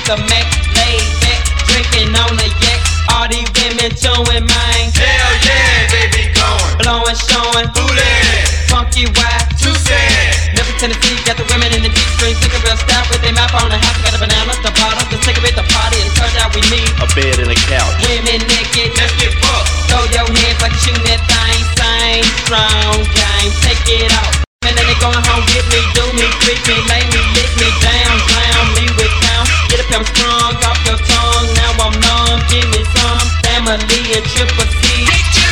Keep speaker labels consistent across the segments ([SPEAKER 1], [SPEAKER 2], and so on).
[SPEAKER 1] the Mac, laid back, drinking on the yak. All these women chewing mine.
[SPEAKER 2] Hell yeah, they be going.
[SPEAKER 1] Blowing, showing,
[SPEAKER 2] Who that?
[SPEAKER 1] funky wide.
[SPEAKER 2] Too sad.
[SPEAKER 1] Memphis, Tennessee, got the women in the G-strings, looking real stout with their mouth on the house. Got the bananas, the bottles, the cigarette, the party, and it turns out we need
[SPEAKER 3] a bed and a couch.
[SPEAKER 1] women naked.
[SPEAKER 2] Let's get fucked.
[SPEAKER 1] Throw your hands like you're shooting that thing. Same strong game, take it off. And then they going home, get me, do me, freak me, lay me, lick me down, drown me with count. Get up, I'm strong, off your tongue. Now I'm numb, give me some family and triple C.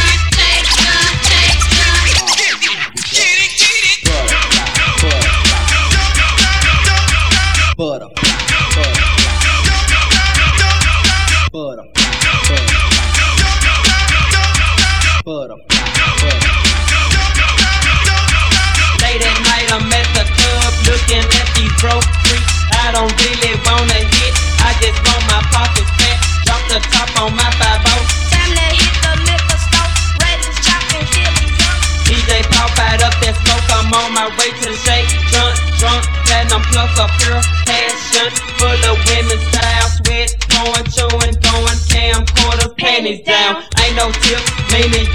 [SPEAKER 1] Late at night, I'm at the club looking at these broke freaks. I don't really wanna hit, I just want my pockets fat. Drop the top on my 5-0.
[SPEAKER 4] Time to hit the liquor store, raisins, chopping, feelings up.
[SPEAKER 1] DJ pop out up that smoke, I'm on my way to the shake. Drunk, platinum plus a pure passion. Full of women's style, sweat, pouring, chewing, going camcorders, panties down. Ain't no tip, meaning